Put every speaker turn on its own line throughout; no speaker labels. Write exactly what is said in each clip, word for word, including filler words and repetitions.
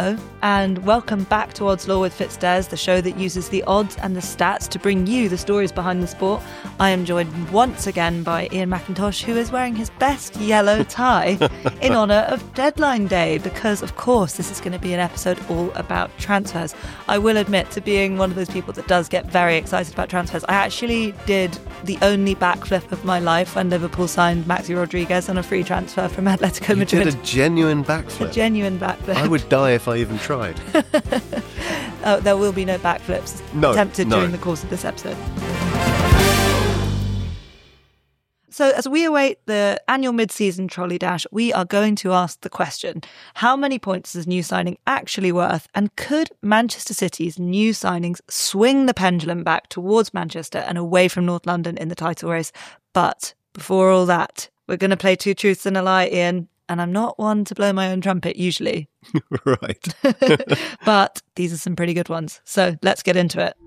Hello, and welcome back to Odds Law with Fitzdares, the show that uses the odds and the stats to bring you the stories behind the sport. I am joined once again by Ian McIntosh, who is wearing his best yellow tie in honour of Deadline Day, because, of course, this is going to be an episode all about transfers. I will admit to being one of those people that does get very excited about transfers. I actually did the only backflip of my life when Liverpool signed Maxi Rodriguez on a free transfer from Atletico Madrid.
You did a genuine backflip?
A genuine backflip.
I would die if I even tried.
Oh, there will be no backflips
no,
attempted
no.
during the course of this episode. So as we await the annual mid-season trolley dash, we are going to ask the question, how many points is new signing actually worth? And could Manchester City's new signings swing the pendulum back towards Manchester and away from North London in the title race? But before all that, we're going to play Two Truths and a Lie, Ian. And I'm not one to blow my own trumpet usually.
Right.
But these are some pretty good ones. So let's get into it.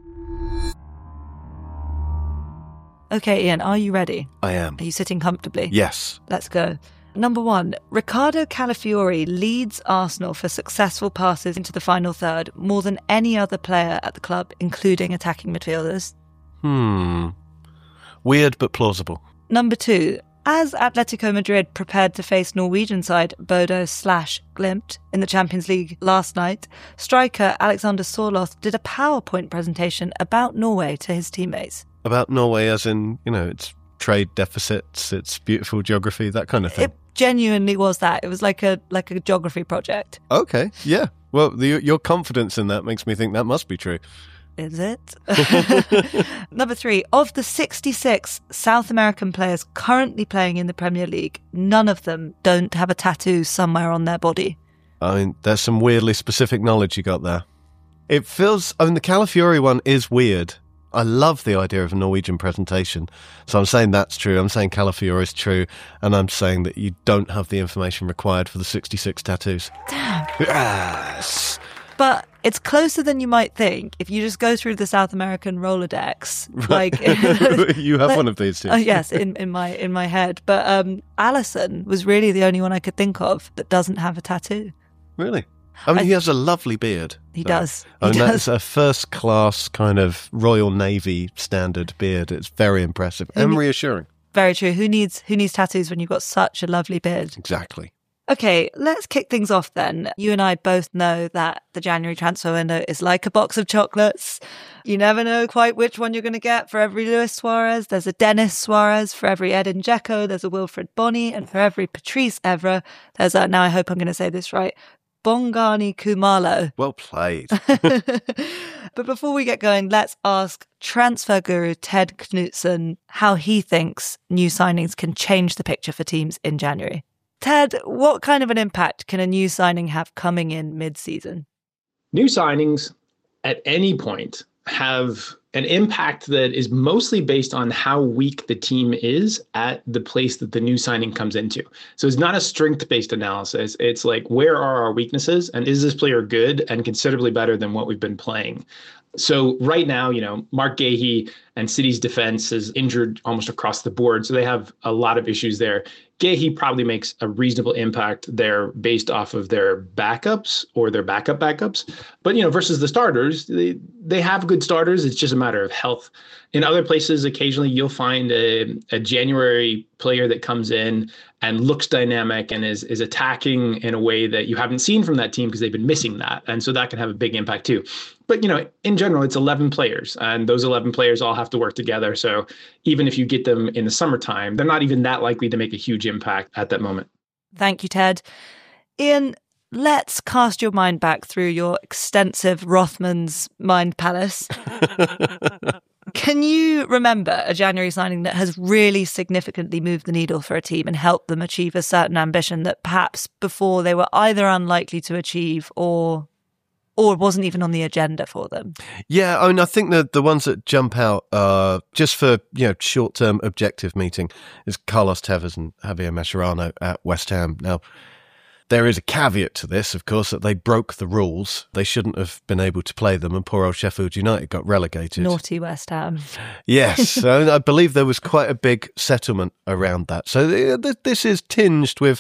Okay, Ian, are you ready?
I am.
Are you sitting comfortably?
Yes.
Let's go. Number one, Riccardo Calafiori leads Arsenal for successful passes into the final third more than any other player at the club, including attacking midfielders.
Hmm. Weird but plausible.
Number two, as Atletico Madrid prepared to face Norwegian side Bodo slash Glimt in the Champions League last night, striker Alexander Sorloth did a PowerPoint presentation about Norway to his teammates.
About Norway as in, you know, its trade deficits, its beautiful geography, that kind of thing.
It genuinely was that. It was like a like a geography project.
Okay, yeah. Well, the, your confidence in that makes me think that must be true.
Is it? Number three, of the sixty-six South American players currently playing in the Premier League, none of them don't have a tattoo somewhere on their body.
I mean, there's some weirdly specific knowledge you got there. It feels, I mean, the Calafiori one is weird. I love the idea of a Norwegian presentation. So I'm saying that's true. I'm saying Calafiori is true. And I'm saying that you don't have the information required for the sixty-six tattoos.
Damn.
Yes.
But it's closer than you might think if you just go through the South American Rolodex. Like
you have like, one of these too.
Oh, yes, in, in my in my head. But um, Alisson was really the only one I could think of that doesn't have a tattoo.
Really? I mean, I, he has a lovely beard.
He
so.
does. He
I mean,
does.
That's a first-class kind of Royal Navy standard beard. It's very impressive and reassuring.
Very true. Who needs who needs tattoos when you've got such a lovely beard?
Exactly.
Okay, let's kick things off then. You and I both know that the January transfer window is like a box of chocolates. You never know quite which one you're going to get. For every Luis Suarez, there's a Dennis Suarez. For every Edin Dzeko, there's a Wilfred Bony. And for every Patrice Evra, there's a, now I hope I'm going to say this right, Bongani Khumalo.
Well played.
But before we get going, let's ask transfer guru Ted Knutson how he thinks new signings can change the picture for teams in January. Ted, what kind of an impact can a new signing have coming in mid-season?
New signings at any point have an impact that is mostly based on how weak the team is at the place that the new signing comes into. So it's not a strength-based analysis. It's like, where are our weaknesses? And is this player good and considerably better than what we've been playing? So right now, you know, Mark Gahey and City's defense is injured almost across the board. So they have a lot of issues there. Gahey probably makes a reasonable impact there based off of their backups or their backup backups. But, you know, versus the starters, they, they have good starters. It's just a matter of health. In other places, occasionally you'll find a, a January player that comes in and looks dynamic and is is attacking in a way that you haven't seen from that team because they've been missing that. And so that can have a big impact too. But, you know, in general, it's eleven players and those eleven players all have to work together. So even if you get them in the summertime, they're not even that likely to make a huge impact at that moment.
Thank you, Ted. Ian, let's cast your mind back through your extensive Rothman's mind palace. Can you remember a January signing that has really significantly moved the needle for a team and helped them achieve a certain ambition that perhaps before they were either unlikely to achieve or or wasn't even on the agenda for them?
Yeah, I mean, I think the the ones that jump out uh, just for, you know, short-term objective meeting is Carlos Tevez and Javier Mascherano at West Ham. Now, there is a caveat to this, of course, that they broke the rules. They shouldn't have been able to play them, and poor old Sheffield United got relegated.
Naughty West Ham.
Yes, I believe there was quite a big settlement around that. So this is tinged with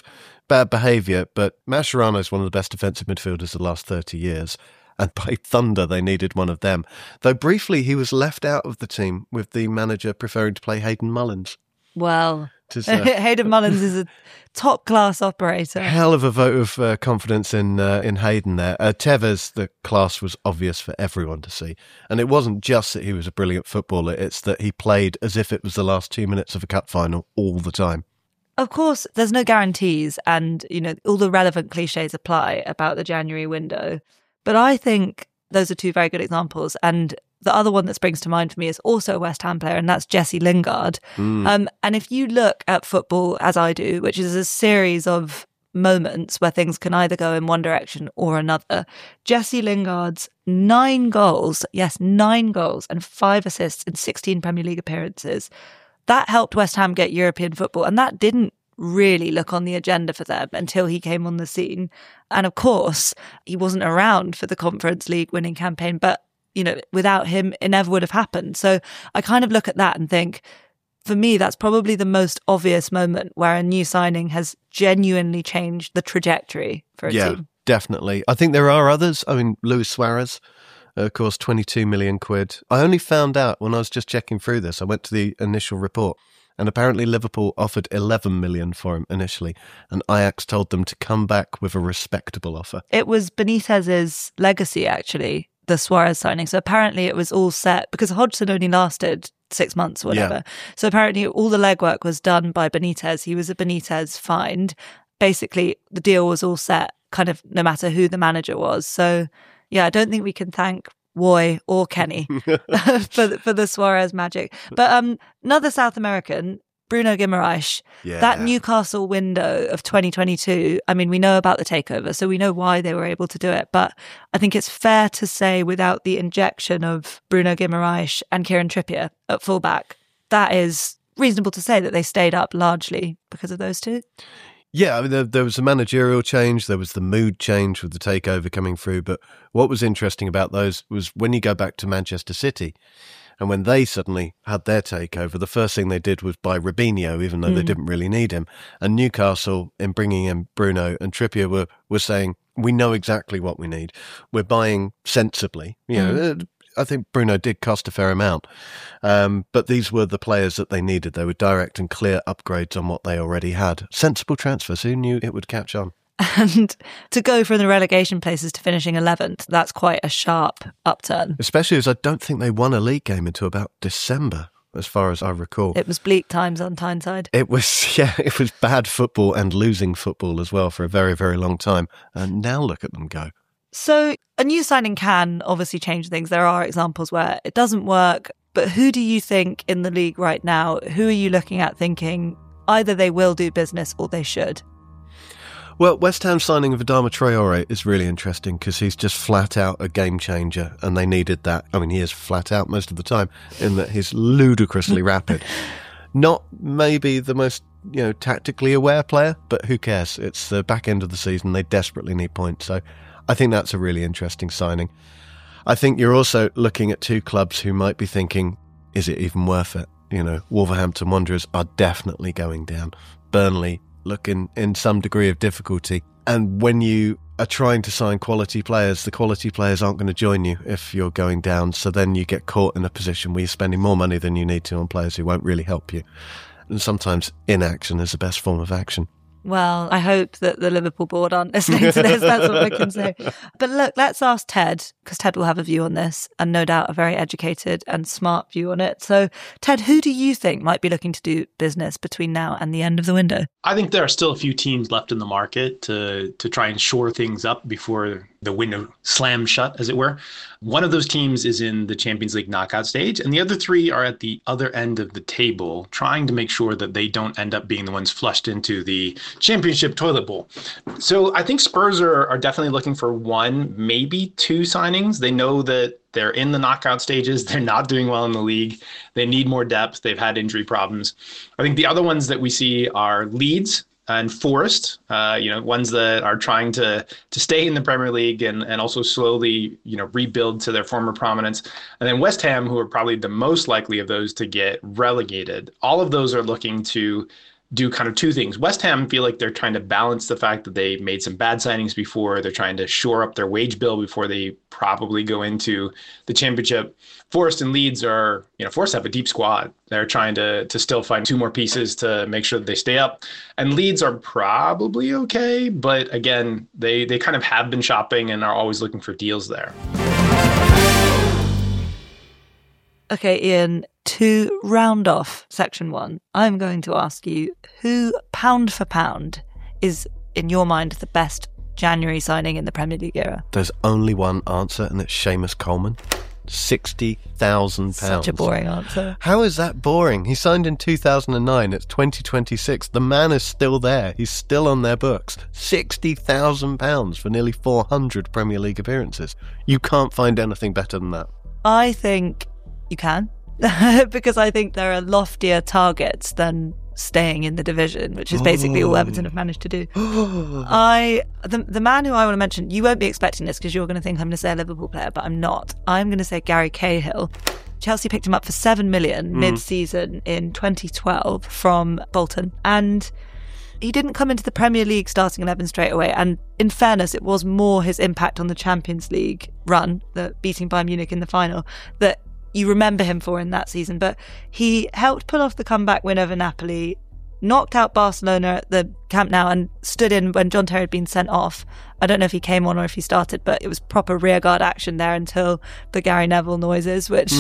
bad behaviour, but Mascherano is one of the best defensive midfielders of the last thirty years. And by thunder, they needed one of them. Though briefly, he was left out of the team with the manager preferring to play Hayden Mullins.
Well,
Is, uh,
Hayden Mullins is a top-class operator.
Hell of a vote of uh, confidence in uh, in Hayden there. Uh, Tevez, the class was obvious for everyone to see. And it wasn't just that he was a brilliant footballer, it's that he played as if it was the last two minutes of a cup final all the time.
Of course, there's no guarantees, and you know all the relevant cliches apply about the January window. But I think those are two very good examples. And the other one that springs to mind for me is also a West Ham player, and that's Jesse Lingard. Mm. Um, and if you look at football as I do, which is a series of moments where things can either go in one direction or another, Jesse Lingard's nine goals, yes, nine goals and five assists in sixteen Premier League appearances, that helped West Ham get European football. And that didn't really look on the agenda for them until he came on the scene. And of course, he wasn't around for the Conference League winning campaign, but you know, without him, it never would have happened. So I kind of look at that and think, for me, that's probably the most obvious moment where a new signing has genuinely changed the trajectory for a
yeah,
team.
Definitely. I think there are others. I mean, Luis Suarez, uh, of course, twenty-two million quid. I only found out when I was just checking through this. I went to the initial report. And apparently Liverpool offered eleven million for him initially, and Ajax told them to come back with a respectable offer.
It was Benitez's legacy, actually, the Suarez signing. So apparently it was all set, because Hodgson only lasted six months or whatever. Yeah. So apparently all the legwork was done by Benitez. He was a Benitez find. Basically, the deal was all set, kind of no matter who the manager was. So, yeah, I don't think we can thank Woy or Kenny for the, for the Suarez magic. But um, another South American, Bruno Guimaraes,
yeah.
that Newcastle window of twenty twenty-two, I mean, we know about the takeover, so we know why they were able to do it. But I think it's fair to say without the injection of Bruno Guimaraes and Kieran Trippier at fullback, that is reasonable to say that they stayed up largely because of those two.
Yeah, I mean, there, there was a managerial change, there was the mood change with the takeover coming through, but what was interesting about those was when you go back to Manchester City, and when they suddenly had their takeover, the first thing they did was buy Robinho, even though mm. they didn't really need him. And Newcastle, in bringing in Bruno and Trippier, were, were saying, we know exactly what we need. We're buying sensibly. You know, mm. I think Bruno did cost a fair amount, um, but these were the players that they needed. They were direct and clear upgrades on what they already had. Sensible transfers. Who knew it would catch on?
And to go from the relegation places to finishing eleventh, that's quite a sharp upturn.
Especially as I don't think they won a league game until about December, as far as I recall.
It was bleak times on Tyneside.
It was, yeah, it was bad football and losing football as well for a very, very long time. And now look at them go.
So a new signing can obviously change things. There are examples where it doesn't work. But who do you think in the league right now, who are you looking at thinking either they will do business or they should?
Well, West Ham signing of Adama Traore is really interesting because he's just flat out a game changer and they needed that. I mean, he is flat out most of the time in that he's ludicrously rapid. Not maybe the most, you know, tactically aware player, but who cares? It's the back end of the season. They desperately need points. So I think that's a really interesting signing. I think you're also looking at two clubs who might be thinking, is it even worth it? You know, Wolverhampton Wanderers are definitely going down. Burnley look in, in some degree of difficulty. And when you are trying to sign quality players, the quality players aren't going to join you if you're going down. So then you get caught in a position where you're spending more money than you need to on players who won't really help you. And sometimes inaction is the best form of action.
Well, I hope that the Liverpool board aren't listening to this. That's what I can say. But look, let's ask Ted, because Ted will have a view on this and no doubt a very educated and smart view on it. So, Ted, who do you think might be looking to do business between now and the end of the window?
I think there are still a few teams left in the market to to try and shore things up before the window slams shut, as it were. One of those teams is in the Champions League knockout stage, and the other three are at the other end of the table, trying to make sure that they don't end up being the ones flushed into the championship toilet bowl. So I think Spurs are, are definitely looking for one, maybe two signings. They know that they're in the knockout stages. They're not doing well in the league. They need more depth. They've had injury problems. I think the other ones that we see are Leeds and Forest, uh, you know, ones that are trying to to stay in the Premier League and, and also slowly, you know, rebuild to their former prominence. And then West Ham, who are probably the most likely of those to get relegated. All of those are looking to do kind of two things. West Ham feel like they're trying to balance the fact that they made some bad signings before. They're trying to shore up their wage bill before they probably go into the Championship. Forest and Leeds are, you know, Forest have a deep squad. They're trying to to still find two more pieces to make sure that they stay up. And Leeds are probably okay, but again, they they kind of have been shopping and are always looking for deals there.
Okay, Ian, to round off section one, I'm going to ask you who, pound for pound, is, in your mind, the best January signing in the Premier League era?
There's only one answer, and it's Seamus Coleman. sixty thousand pounds.
Such a boring answer.
How is that boring? He signed in two thousand nine. It's twenty twenty-six. The man is still there. He's still on their books. sixty thousand pounds for nearly four hundred Premier League appearances. You can't find anything better than that.
I think you can, because I think there are loftier targets than staying in the division, which is basically all Everton have managed to do. I the, the man who I want to mention, you won't be expecting this because you're going to think I'm going to say a Liverpool player, but I'm not. I'm going to say Gary Cahill. Chelsea picked him up for seven million mm. mid-season in twenty twelve from Bolton, and he didn't come into the Premier League starting eleven straight away. And in fairness, it was more his impact on the Champions League run, the beating Bayern Munich in the final, that you remember him for in that season. But he helped pull off the comeback win over Napoli, knocked out Barcelona at the Camp Nou, and stood in when John Terry had been sent off. I don't know if he came on or if he started, but it was proper rearguard action there until the Gary Neville noises, which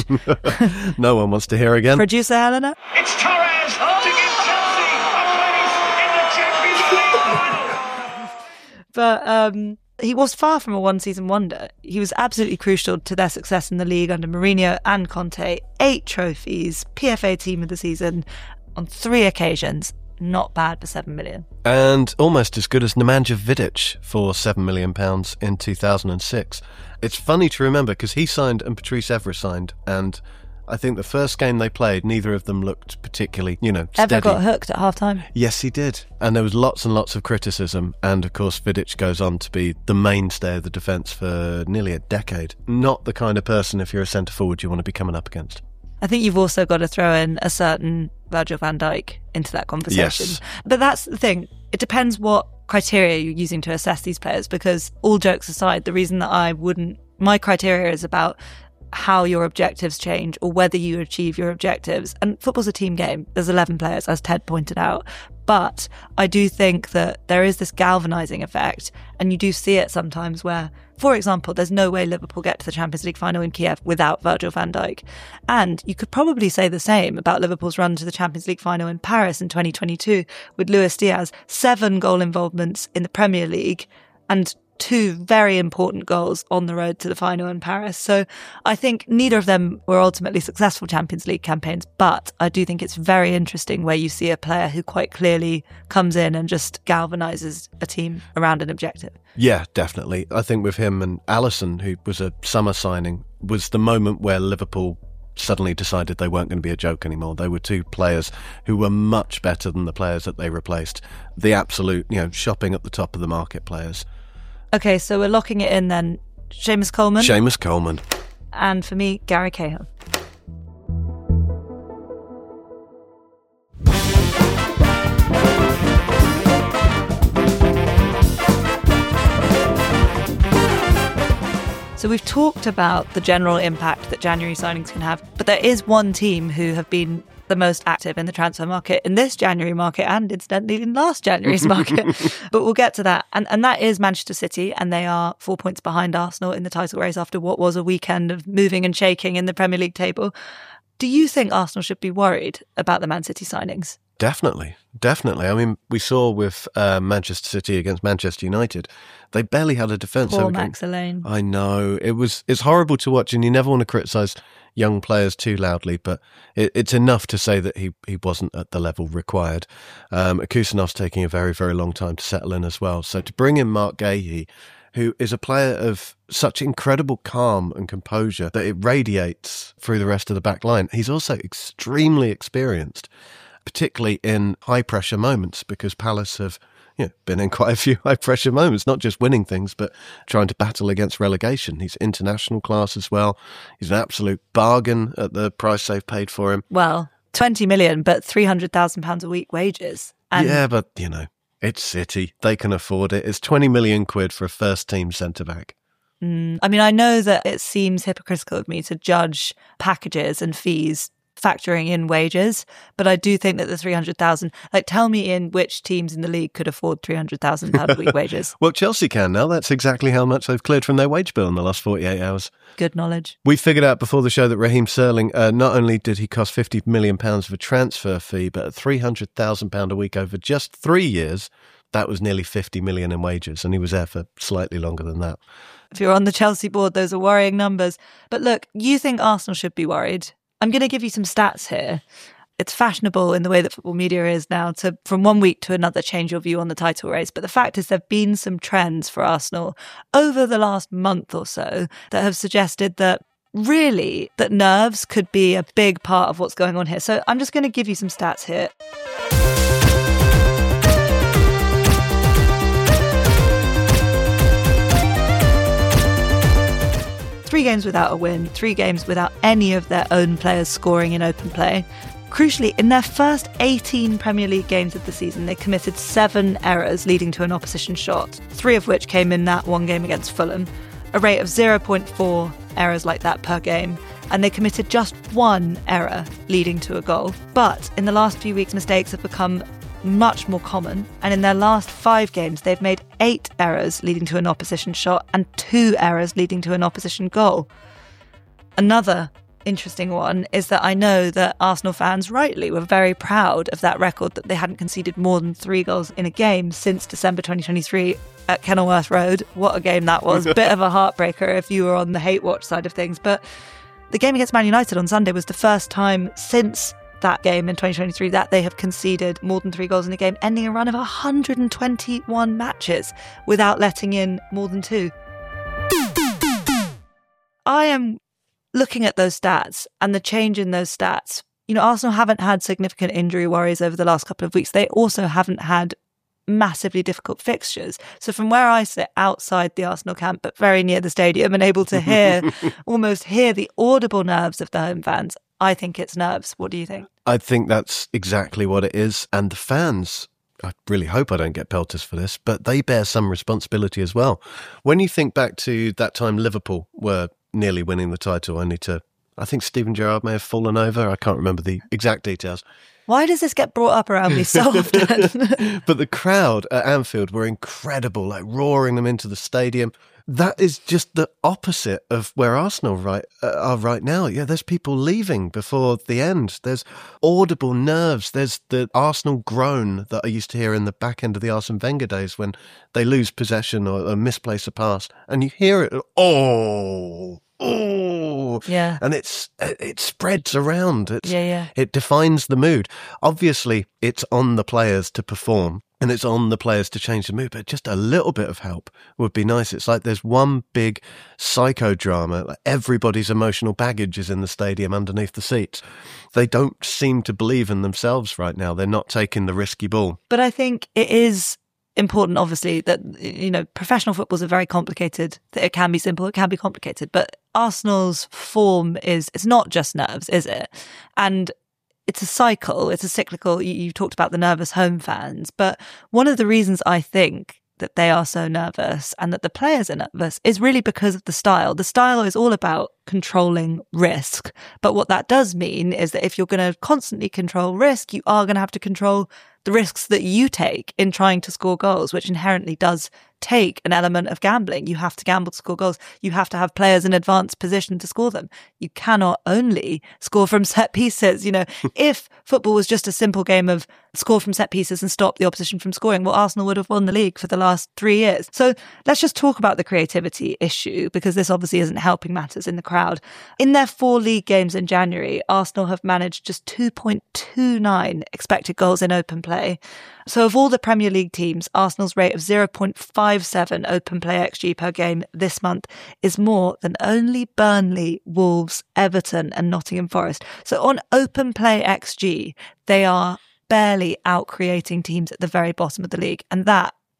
no one wants to hear again.
Producer Helena?
It's Torres to give Chelsea a place in the Champions League final.
But um he was far from a one-season wonder. He was absolutely crucial to their success in the league under Mourinho and Conte. Eight trophies, P F A Team of the Season on three occasions. Not bad for seven million.
And almost as good as Nemanja Vidic for seven million pounds in two thousand six. It's funny to remember because he signed and Patrice Evra signed, and I think the first game they played, neither of them looked particularly, you know, steady.
Evra got hooked at half-time.
Yes, he did. And there was lots and lots of criticism. And, of course, Vidic goes on to be the mainstay of the defence for nearly a decade. Not the kind of person, if you're a centre-forward, you want to be coming up against.
I think you've also got to throw in a certain Virgil van Dijk into that conversation.
Yes.
But that's the thing. It depends what criteria you're using to assess these players, because all jokes aside, the reason that I wouldn't... My criteria is about how your objectives change or whether you achieve your objectives. And football's a team game. There's eleven players, as Ted pointed out. But I do think that there is this galvanising effect, and you do see it sometimes where, for example, there's no way Liverpool get to the Champions League final in Kiev without Virgil van Dijk. And you could probably say the same about Liverpool's run to the Champions League final in Paris in twenty twenty-two with Luis Diaz, seven goal involvements in the Premier League and two very important goals on the road to the final in Paris. So I think neither of them were ultimately successful Champions League campaigns, but I do think it's very interesting where you see a player who quite clearly comes in and just galvanises a team around an objective.
Yeah, definitely. I think with him and Alisson, who was a summer signing, was the moment where Liverpool suddenly decided they weren't going to be a joke anymore. They were two players who were much better than the players that they replaced. The absolute, you know, shopping at the top of the market players.
Okay, so we're locking it in then. Seamus Coleman.
Seamus Coleman.
And for me, Gary Cahill. So we've talked about the general impact that January signings can have, but there is one team who have been the most active in the transfer market in this January market and incidentally in last January's market. But we'll get to that. And and that is Manchester City, and they are four points behind Arsenal in the title race after what was a weekend of moving and shaking in the Premier League table. Do you think Arsenal should be worried about the Man City signings?
Definitely, definitely. I mean, we saw with uh, Manchester City against Manchester United, they barely had a defence.
Poor Max Alleyne.
I know. It was, it's horrible to watch, and you never want to criticise young players too loudly, but it, it's enough to say that he, he wasn't at the level required. Um, Kusanov's taking a very, very long time to settle in as well. So to bring in Mark Guéhi, who is a player of such incredible calm and composure that it radiates through the rest of the back line. He's also extremely experienced, particularly in high-pressure moments, because Palace have you know, been in quite a few high-pressure moments, not just winning things, but trying to battle against relegation. He's international class as well. He's an absolute bargain at the price they've paid for him.
Well, twenty million, but three hundred thousand pounds a week wages. And
yeah, but, you know, it's City. They can afford it. It's twenty million quid for a first-team centre-back.
Mm, I mean, I know that it seems hypocritical of me to judge packages and fees factoring in wages, but I do think that the three hundred thousand, like, tell me in which teams in the league could afford three hundred thousand pounds a week wages.
Well, Chelsea can now. That's exactly how much they've cleared from their wage bill in the last forty-eight hours.
Good knowledge.
We figured out before the show that Raheem Sterling, uh, not only did he cost fifty million pounds of a transfer fee, but at three hundred thousand pounds a week over just three years, that was nearly fifty million pounds in wages, and he was there for slightly longer than that.
If you're on the Chelsea board, those are worrying numbers. But look, you think Arsenal should be worried. I'm going to give you some stats here. It's fashionable in the way that football media is now to, from one week to another, change your view on the title race. But the fact is there have been some trends for Arsenal over the last month or so that have suggested that really that nerves could be a big part of what's going on here. So I'm just going to give you some stats here. Three games without a win, three games without any of their own players scoring in open play. Crucially, in their first eighteen Premier League games of the season, they committed seven errors leading to an opposition shot, three of which came in that one game against Fulham, a rate of zero point four errors like that per game, and they committed just one error leading to a goal. But in the last few weeks, mistakes have become much more common, and in their last five games they've made eight errors leading to an opposition shot and two errors leading to an opposition goal. Another interesting one is that I know that Arsenal fans rightly were very proud of that record, that they hadn't conceded more than three goals in a game since December twenty twenty-three at Kenilworth Road. What a game that was. Bit of a heartbreaker if you were on the hate watch side of things. But the game against Man United on Sunday was the first time since that game in twenty twenty-three that they have conceded more than three goals in a game, ending a run of one hundred twenty-one matches without letting in more than two. I am looking at those stats and the change in those stats. You know, Arsenal haven't had significant injury worries over the last couple of weeks. They also haven't had massively difficult fixtures. So from where I sit outside the Arsenal camp, but very near the stadium and able to hear, almost hear the audible nerves of the home fans, I think it's nerves. What do you think?
I think that's exactly what it is. And the fans, I really hope I don't get pelters for this, but they bear some responsibility as well. When you think back to that time Liverpool were nearly winning the title, only to, I think Steven Gerrard may have fallen over. I can't remember the exact details.
Why does this get brought up around me so often?
But the crowd at Anfield were incredible, like roaring them into the stadium. That is just the opposite of where Arsenal right, uh, are right now. Yeah, there's people leaving before the end. There's audible nerves. There's the Arsenal groan that I used to hear in the back end of the Arsene Wenger days when they lose possession or, or misplace a pass. And you hear it, oh, oh.
Yeah.
And it's it spreads around. It's,
yeah, yeah.
It defines the mood. Obviously, it's on the players to perform. And it's on the players to change the mood, but just a little bit of help would be nice. It's like there's one big psychodrama. Like everybody's emotional baggage is in the stadium underneath the seats. They don't seem to believe in themselves right now. They're not taking the risky ball.
But I think it is important, obviously, that, you know, professional footballs are very complicated. It can be simple, it can be complicated. But Arsenal's form is, it's not just nerves, is it? And it's a cycle, it's a cyclical. You, you talked about the nervous home fans, but one of the reasons I think that they are so nervous and that the players are nervous is really because of the style. The style is all about controlling risk. But what that does mean is that if you're going to constantly control risk, you are going to have to control the risks that you take in trying to score goals, which inherently does take an element of gambling. You have to gamble to score goals. You have to have players in advanced position to score them. You cannot only score from set pieces. You know, if football was just a simple game of score from set pieces and stop the opposition from scoring, well, Arsenal would have won the league for the last three years. So let's just talk about the creativity issue, because this obviously isn't helping matters in the crowd. In their four league games in January, Arsenal have managed just two point two nine expected goals in open play. So of all the Premier League teams, Arsenal's rate of zero point five seven open play X G per game this month is more than only Burnley, Wolves, Everton and Nottingham Forest. So on open play X G, they are barely out-creating teams at the very bottom of the league. And that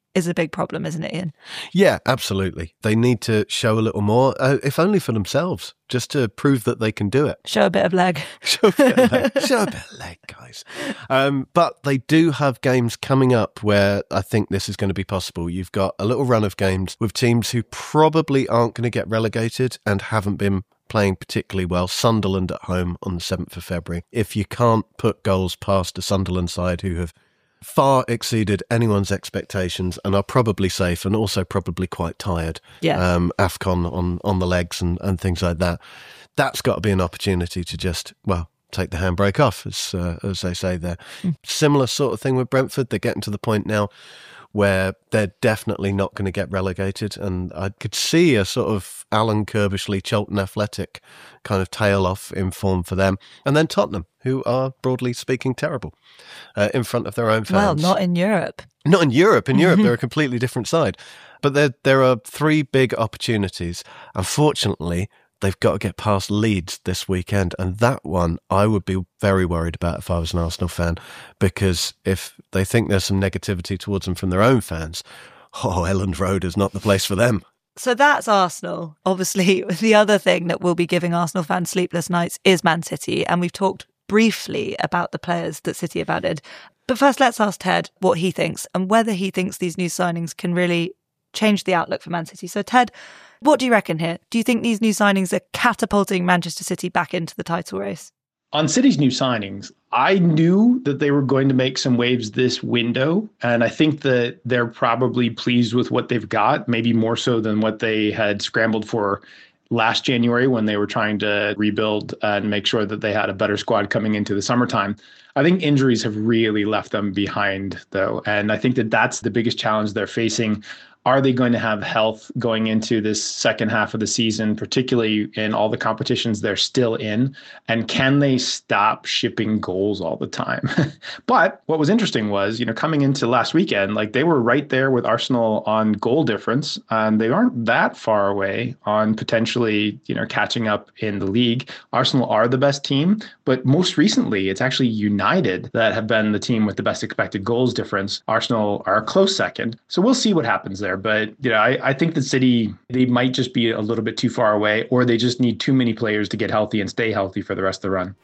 is a big problem, isn't it, Ian?
Yeah, absolutely. They need to show a little more, uh, if only for themselves, just to prove that they can do it.
Show a bit of leg.
Show a bit of leg, Show a bit of leg guys. Um, but they do have games coming up where I think this is going to be possible. You've got a little run of games with teams who probably aren't going to get relegated and haven't been playing particularly well. Sunderland at home on the seventh of February. If you can't put goals past a Sunderland side who have far exceeded anyone's expectations and are probably safe and also probably quite tired.
Yeah.
Um, AFCON on, on the legs and, and things like that. That's got to be an opportunity to just, well, take the handbrake off, as uh, as they say there. Mm. Similar sort of thing with Brentford. They're getting to the point now where they're definitely not going to get relegated. And I could see a sort of Alan Kirbishley, Cheltenham Athletic kind of tail off in form for them. And then Tottenham, who are, broadly speaking, terrible uh, in front of their own fans.
Well, not in Europe.
Not in Europe. In Europe, they're a completely different side. But there, there are three big opportunities. Unfortunately, they've got to get past Leeds this weekend. And that one I would be very worried about if I was an Arsenal fan, because if they think there's some negativity towards them from their own fans, oh, Elland Road is not the place for them.
So that's Arsenal. Obviously, the other thing that will be giving Arsenal fans sleepless nights is Man City. And we've talked briefly about the players that City have added. But first, let's ask Ted what he thinks and whether he thinks these new signings can really change the outlook for Man City. So, Ted, what do you reckon here? Do you think these new signings are catapulting Manchester City back into the title race?
On City's new signings, I knew that they were going to make some waves this window, and I think that they're probably pleased with what they've got, maybe more so than what they had scrambled for last January when they were trying to rebuild and make sure that they had a better squad coming into the summertime. I think injuries have really left them behind, though, and I think that that's the biggest challenge they're facing. Are they going to have health going into this second half of the season, particularly in all the competitions they're still in? And can they stop shipping goals all the time? But what was interesting was, you know, coming into last weekend, like they were right there with Arsenal on goal difference, and they aren't that far away on potentially, you know, catching up in the league. Arsenal are the best team, but most recently, it's actually United that have been the team with the best expected goals difference. Arsenal are a close second. So we'll see what happens there. But you know, I, I think the City, they might just be a little bit too far away, or they just need too many players to get healthy and stay healthy for the rest of the run.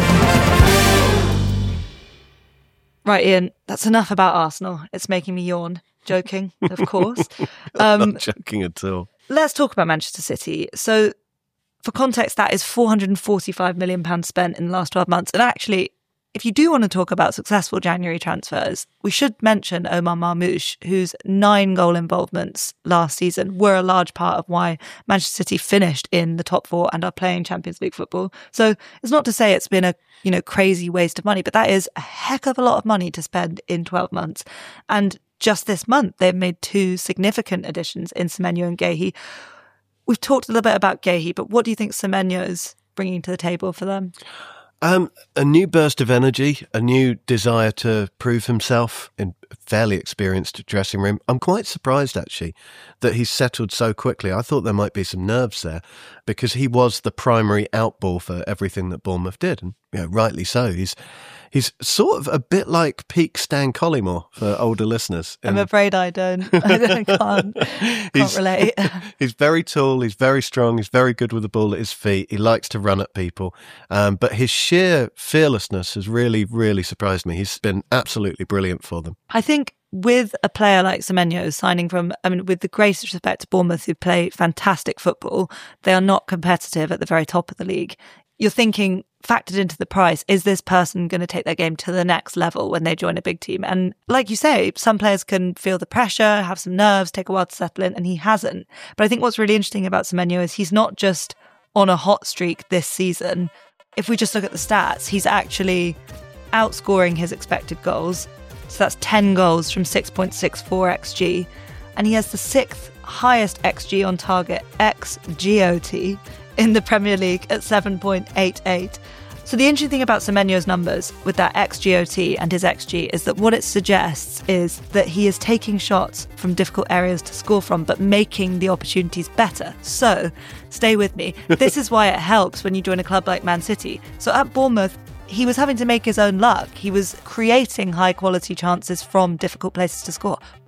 Right, Ian, that's enough about Arsenal. It's making me yawn. Joking, of course. Um,
Not joking at all.
Let's talk about Manchester City. So for context, that is four hundred forty-five million pounds spent in the last twelve months. And actually, if you do want to talk about successful January transfers, we should mention Omar Marmoush, whose nine goal involvements last season were a large part of why Manchester City finished in the top four and are playing Champions League football. So it's not to say it's been a, you know, crazy waste of money, but that is a heck of a lot of money to spend in twelve months. And just this month, they've made two significant additions in Semenyo and Guehi. We've talked a little bit about Guehi, but what do you think Semenyo's bringing to the table for them?
Um, a new burst of energy, a new desire to prove himself in a fairly experienced dressing room. I'm quite surprised, actually, that he's settled so quickly. I thought there might be some nerves there because he was the primary outball for everything that Bournemouth did. And you know, rightly so. He's he's sort of a bit like peak Stan Collymore for older listeners.
I'm afraid I don't. I don't, can't, can't relate.
He's very tall, he's very strong, he's very good with the ball at his feet. He likes to run at people. Um, but his sheer fearlessness has really, really surprised me. He's been absolutely brilliant for them.
I think with a player like Semenyo signing from, I mean, with the greatest respect to Bournemouth, who play fantastic football, they are not competitive at the very top of the league. You're thinking, factored into the price, is this person going to take their game to the next level when they join a big team? And like you say, some players can feel the pressure, have some nerves, take a while to settle in, and he hasn't. But I think what's really interesting about Semenyo is he's not just on a hot streak this season. If we just look at the stats, he's actually outscoring his expected goals. So that's ten goals from six point six four X G. And he has the sixth highest X G on target, X G O T, in the Premier League at seven point eight eight. So the interesting thing about Semenyo's numbers with that X G O T and his X G is that what it suggests is that he is taking shots from difficult areas to score from, but making the opportunities better. So stay with me. This is why it helps when you join a club like Man City. So at Bournemouth, he was having to make his own luck. He was creating high quality chances from difficult places to score.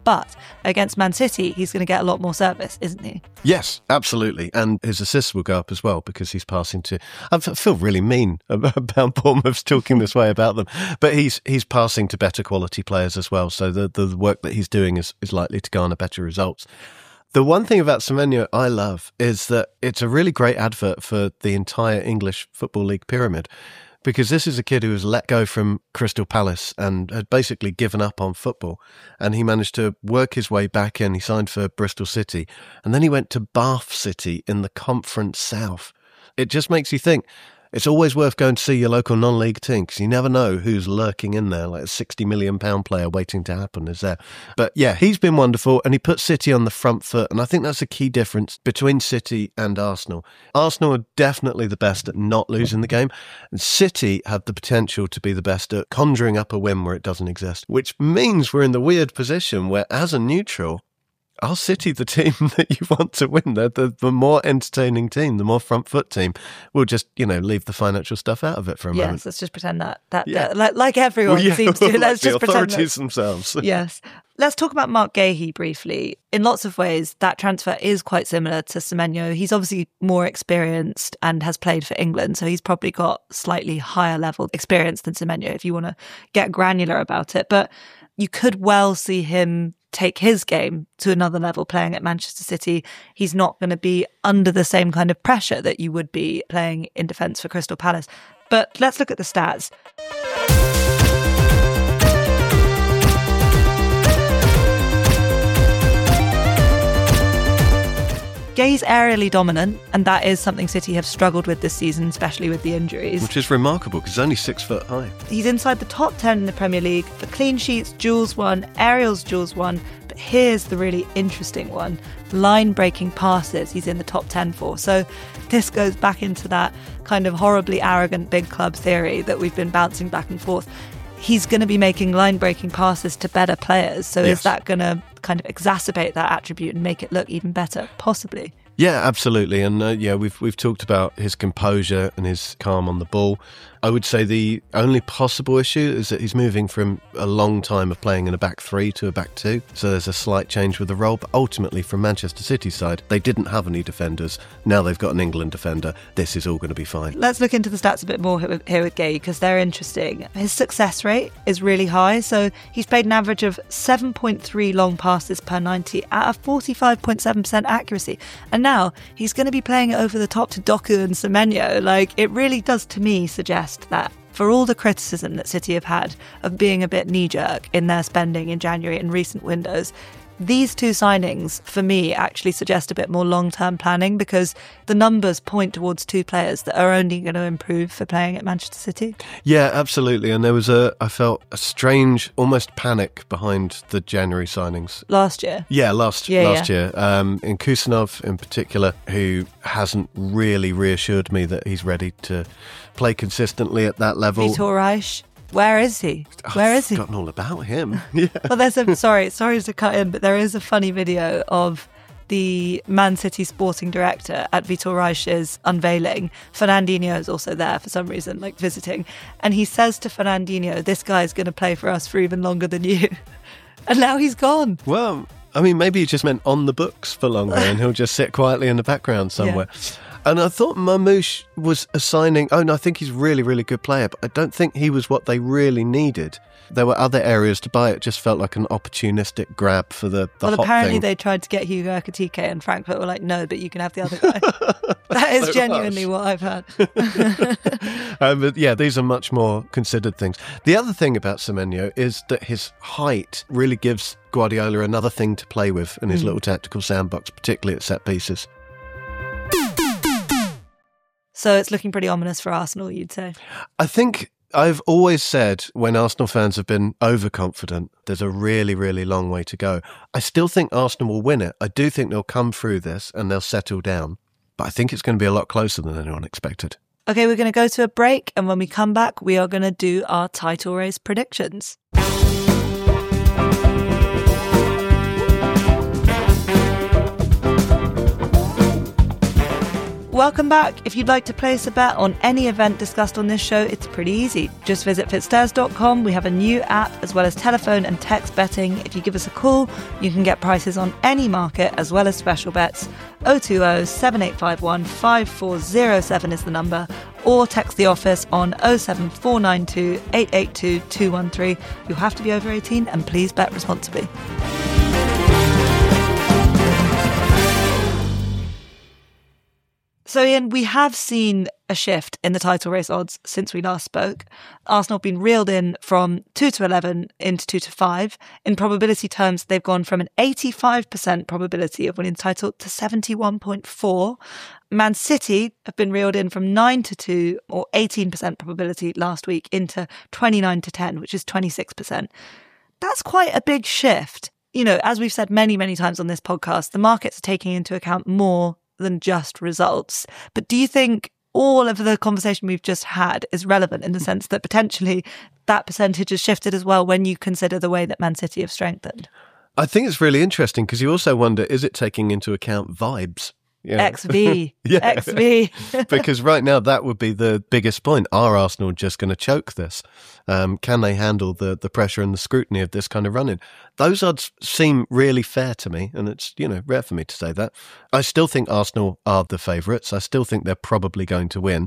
But against Man City, he's going to get a lot more service, isn't he?
Yes, absolutely. And his assists will go up as well because he's passing to... I feel really mean about Bournemouth talking this way about them. But he's he's passing to better quality players as well. So the, the work that he's doing is, is likely to garner better results. The one thing about Semenyo I love is that it's a really great advert for the entire English Football League pyramid. Because this is a kid who was let go from Crystal Palace and had basically given up on football. And he managed to work his way back in. He signed for Bristol City. And then he went to Bath City in the Conference South. It just makes you think, it's always worth going to see your local non-league team because you never know who's lurking in there, like a sixty million pound player waiting to happen is there. But yeah, he's been wonderful and he put City on the front foot. And I think that's a key difference between City and Arsenal. Arsenal are definitely the best at not losing the game. And City have the potential to be the best at conjuring up a win where it doesn't exist, which means we're in the weird position where as a neutral, are City the team that you want to win? The, the, the more entertaining team, the more front foot team. We'll just, you know, leave the financial stuff out of it for a
yes,
moment.
Yes, let's just pretend that. that,
Yeah.
that like, like everyone
Well, yeah,
seems to.
like
Let's
the
just pretend
authorities
that.
themselves.
Yes. Let's talk about Mark Gahey briefly. In lots of ways, that transfer is quite similar to Semenyo. He's obviously more experienced and has played for England, so he's probably got slightly higher level experience than Semenyo if you want to get granular about it. But you could well see him take his game to another level playing at Manchester City. He's not going to be under the same kind of pressure that you would be playing in defence for Crystal Palace. But let's look at the stats. Gay's aerially dominant, and that is something City have struggled with this season, especially with the injuries.
Which is remarkable because he's only six foot high.
He's inside the top ten in the Premier League for clean sheets, duels won, aerials duels won. But here's the really interesting one. Line-breaking passes he's in the top ten for. So this goes back into that kind of horribly arrogant big club theory that we've been bouncing back and forth. He's going to be making line-breaking passes to better players. So
Yes.
is that going to kind of exacerbate that attribute and make it look even better? Possibly.
Yeah, absolutely. And uh, yeah, we've we've talked about his composure and his calm on the ball. I would say the only possible issue is that he's moving from a long time of playing in a back three to a back two. So there's a slight change with the role. But ultimately, from Manchester City's side, they didn't have any defenders. Now they've got an England defender. This is all going to be fine.
Let's look into the stats a bit more here with, here with Gay because they're interesting. His success rate is really high. So he's played an average of seven point three long passes per ninety at a forty-five point seven percent accuracy. And now he's going to be playing it over the top to Doku and Semenyo. Like, it really does, to me, suggest that for all the criticism that City have had of being a bit knee-jerk in their spending in January and recent windows, these two signings, for me, actually suggest a bit more long-term planning because the numbers point towards two players that are only going to improve for playing at Manchester City.
Yeah, absolutely. And there was a, I felt a strange, almost panic behind the January signings.
Last year.
Yeah, last
Yeah,
last
yeah.
year. Um, in Kusanov in particular, who hasn't really reassured me that he's ready to play consistently at that level.
Vitor Reich. Where is he? Where
I've
is he?
forgotten all about him. Yeah.
Well, there's a sorry, sorry to cut in, but there is a funny video of the Man City sporting director at Vitor Reich's unveiling. Fernandinho is also there for some reason, like visiting, and he says to Fernandinho, "This guy's going to play for us for even longer than you," and now he's gone.
Well, I mean, maybe he just meant on the books for longer and he'll just sit quietly in the background somewhere. And I thought Mamouche was a signing. Oh, no, I think he's a really, really good player, but I don't think he was what they really needed. There were other areas to buy. It just felt like an opportunistic grab for the, the
Well,
hot
apparently
thing.
they tried to get Hugo Ekitike and Frankfurt were like, no, but you can have the other guy. That is
So
genuinely
harsh.
what I've heard.
um, but yeah, these are much more considered things. The other thing about Semenyo is that his height really gives Guardiola another thing to play with in his
Mm.
little tactical sandbox, particularly at set pieces.
So it's looking pretty ominous for Arsenal, you'd say.
I think I've always said when Arsenal fans have been overconfident, there's a really, really long way to go. I still think Arsenal will win it. I do think they'll come through this and they'll settle down. But I think it's going to be a lot closer than anyone expected.
Okay, we're going to go to a break, and when we come back, we are going to do our title race predictions. Welcome back. If you'd like to place a bet on any event discussed on this show, it's pretty easy. Just visit fitstairs dot com. We have a new app as well as telephone and text betting. If you give us a call, you can get prices on any market as well as special bets. oh two oh, seven eight five one, five four oh seven is the number, or text the office on oh seven four nine two, eight eight two, two one three. You'll have to be over eighteen and please bet responsibly. So, Ian, we have seen a shift in the title race odds since we last spoke. Arsenal have been reeled in from two to eleven into two to five. In probability terms, they've gone from an eighty-five percent probability of winning the title to seventy-one point four. Man City have been reeled in from nine to two, or eighteen percent probability last week, into twenty-nine to ten, which is twenty-six percent. That's quite a big shift. You know, as we've said many, many times on this podcast, the markets are taking into account more than just results. But do you think all of the conversation we've just had is relevant in the sense that potentially that percentage has shifted as well when you consider the way that Man City have strengthened?
I think it's really interesting because you also wonder, is it taking into account vibes? Yeah.
X V.
Yeah.
X V.
Because right now that would be the biggest point. Are Arsenal just going to choke this? Um, can they handle the, the pressure and the scrutiny of this kind of running? Those odds seem really fair to me, and it's, you know, rare for me to say that. I still think Arsenal are the favourites. I still think they're probably going to win.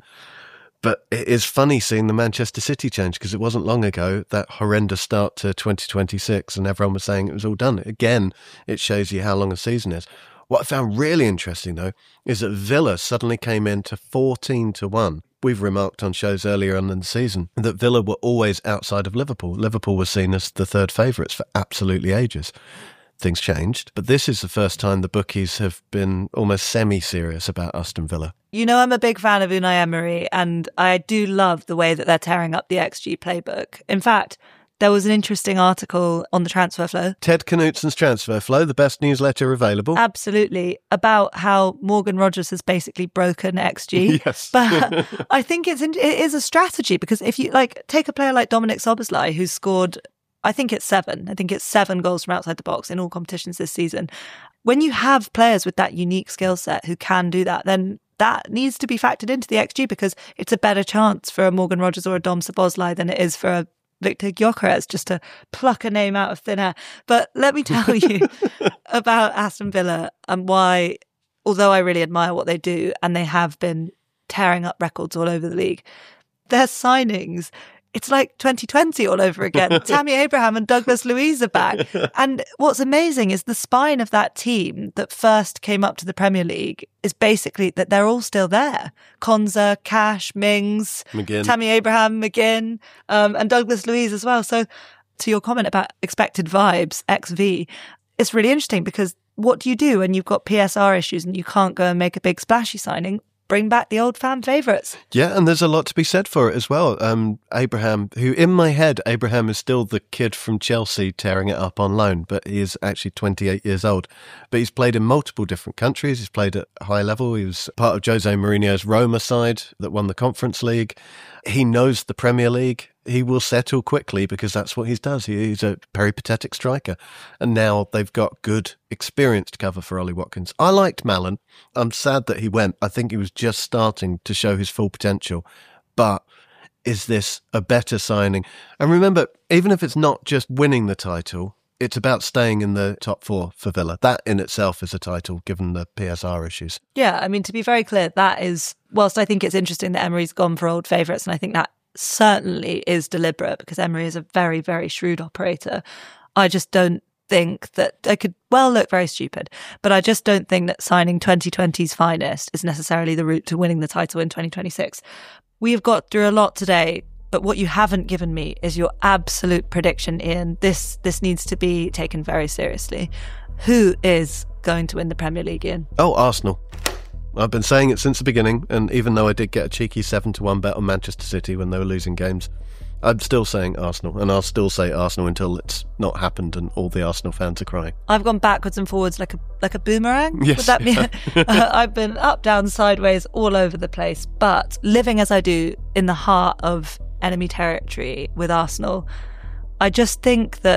But it is funny seeing the Manchester City change, because it wasn't long ago, that horrendous start to twenty twenty-six, and everyone was saying it was all done. Again, it shows you how long a season is. What I found really interesting, though, is that Villa suddenly came in to fourteen to one. We've remarked on shows earlier on in the season that Villa were always outside of Liverpool. Liverpool was seen as the third favourites for absolutely ages. Things changed, but this is the first time the bookies have been almost semi-serious about Aston Villa.
You know, I'm a big fan of Unai Emery, and I do love the way that they're tearing up the X G playbook. In fact, there was an interesting article on the Transfer Flow.
Ted Knutson's Transfer Flow, the best newsletter available.
Absolutely. About how Morgan Rogers has basically broken X G.
Yes.
But I think it's it is a strategy, because if you like take a player like Dominic Szoboszlai, who's scored, I think it's seven. I think it's seven goals from outside the box in all competitions this season. When you have players with that unique skill set who can do that, then that needs to be factored into the X G, because it's a better chance for a Morgan Rogers or a Dom Szoboszlai than it is for a Victor Gyökeres, just to pluck a name out of thin air. But let me tell you about Aston Villa and why, although I really admire what they do, and they have been tearing up records all over the league, their signings, it's like twenty twenty all over again. Tammy Abraham and Douglas Luiz are back. And what's amazing is the spine of that team that first came up to the Premier League is basically that they're all still there. Konza, Cash, Mings,
McGinn.
Tammy Abraham, McGinn, um, and Douglas Luiz as well. So to your comment about expected vibes, X V, it's really interesting, because what do you do when you've got P S R issues and you can't go and make a big splashy signing? Bring back the old fan favourites.
Yeah, and there's a lot to be said for it as well. Um, Abraham, who in my head, Abraham is still the kid from Chelsea tearing it up on loan, but he is actually twenty-eight years old. But he's played in multiple different countries. He's played at high level. He was part of Jose Mourinho's Roma side that won the Conference League. He knows the Premier League. He will settle quickly because that's what he does. He's a peripatetic striker. And now they've got good experience to cover for Ollie Watkins. I liked Mallon. I'm sad that he went. I think he was just starting to show his full potential. But is this a better signing? And remember, even if it's not just winning the title, it's about staying in the top four for Villa. That in itself is a title, given the P S R issues.
Yeah, I mean, to be very clear, that is, whilst I think it's interesting that Emery's gone for old favourites, and I think that certainly is deliberate, because Emery is a very, very shrewd operator. I just don't think that, I could well look very stupid, but I just don't think that signing twenty twenty's finest is necessarily the route to winning the title in twenty twenty-six. We have got through a lot today, but what you haven't given me is your absolute prediction, Ian. This this needs to be taken very seriously. Who is going to win the Premier League, Ian?
Oh, Arsenal. I've been saying it since the beginning, and even though I did get a cheeky seven to one bet on Manchester City when they were losing games, I'm still saying Arsenal, and I'll still say Arsenal until it's not happened and all the Arsenal fans are crying.
I've gone backwards and forwards like a like a boomerang.
Yes,
Would that be?
yeah.
uh, I've been up, down, sideways, all over the place. But living as I do in the heart of enemy territory with Arsenal, I just think that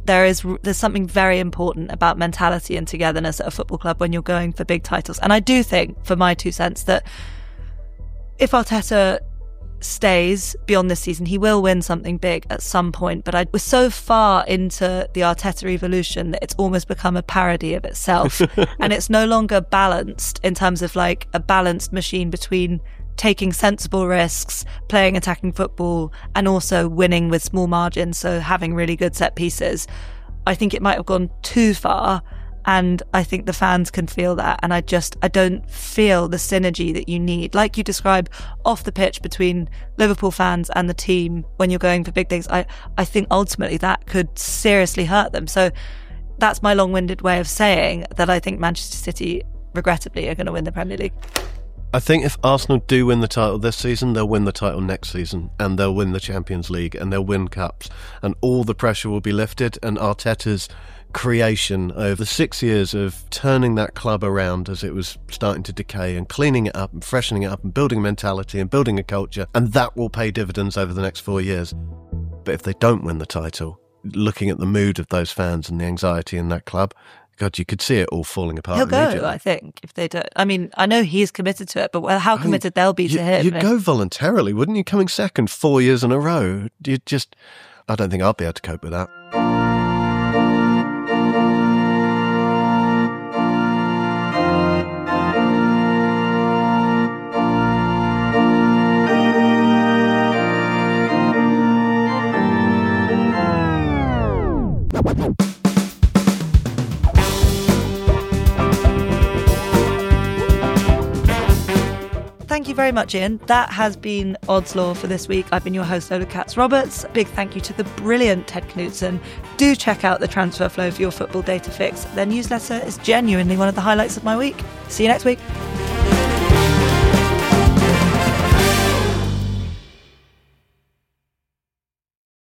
there is there's something very important about mentality and togetherness at a football club when you're going for big titles. And I do think, for my two cents, that if Arteta stays beyond this season, he will win something big at some point. But I was so far into the Arteta evolution that it's almost become a parody of itself. And it's no longer balanced in terms of like a balanced machine between taking sensible risks, playing attacking football, and also winning with small margins, so having really good set pieces. I think it might have gone too far, and I think the fans can feel that. And I just, I don't feel the synergy that you need, like you describe off the pitch, between Liverpool fans and the team when you're going for big things. I, I think ultimately that could seriously hurt them. So that's my long-winded way of saying that I think Manchester City, regrettably, are going to win the Premier League.
I think if Arsenal do win the title this season, they'll win the title next season, and they'll win the Champions League, and they'll win cups, and all the pressure will be lifted, and Arteta's creation over six years of turning that club around as it was starting to decay, and cleaning it up and freshening it up and building a mentality and building a culture, and that will pay dividends over the next four years. But if they don't win the title, looking at the mood of those fans and the anxiety in that club, God, you could see it all falling apart.
He'll go, I think, if they don't. I mean, I know he's committed to it, but well, how committed I mean, they'll be
you,
to him.
You'd go voluntarily, wouldn't you? Coming second four years in a row. You just, I don't think I'd be able to cope with that.
Thank you very much, Ian. That has been Odds Law for this week. I've been your host, Lola Katz-Roberts. Big thank you to the brilliant Ted Knutson. Do check out the Transfer Flow for your football data fix. Their newsletter is genuinely one of the highlights of my week. See you next week.